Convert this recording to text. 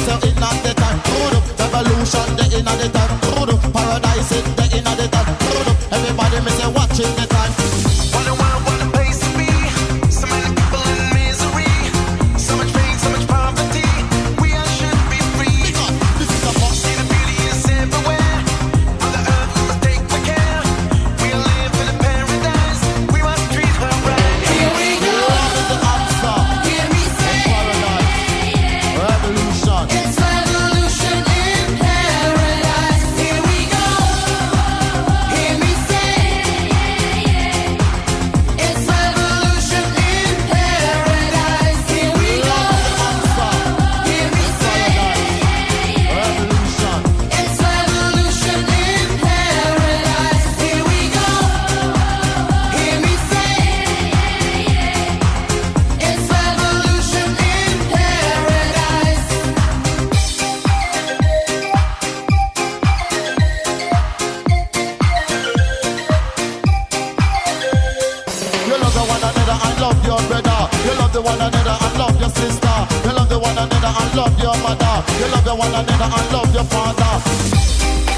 say in at the time. Revolution, the in at the time. Paradise, the in at the time. Everybody me say watching the time. What a world, what a place to be. So many people in misery. So much pain, so much poverty. We all should be free. This is a box. See the beauty is everywhere. On the earth we must take the care. We live in a paradise. We must treat her right. Here we go. Love is the answer. Hear me say, Paradise, revolution. it's revolution in paradise. Here we go. Hear me say, it's revolution in paradise. Here we go. Hear me say, Revolution. it's revolution in paradise. Here we go. Hear me say, it's revolution in paradise. You love the one another and love your brother. You love the one another and love your sister. You love the one another and love your mother. You love the one another and love your father.